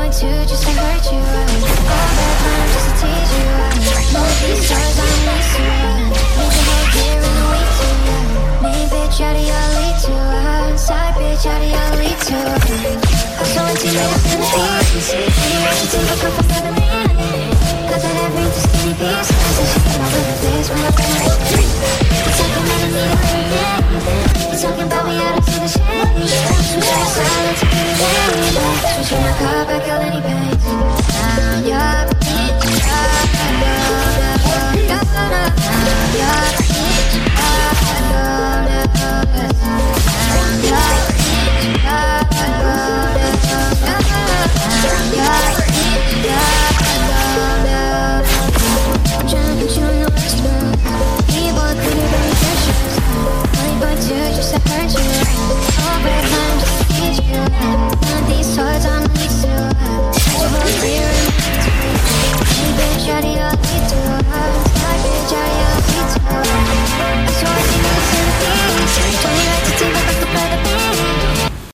to just to hurt you. All that time just to tease you. Move these stars on me soon. Make the whole year in a week too. Main bitch out of your league too. Side bitch out of your league too. I'm so into you in the beats. You want to take a couple 7 minutes. Got that every to skinny piece. I said she came over the place when I put my it's like I'm in a meeting.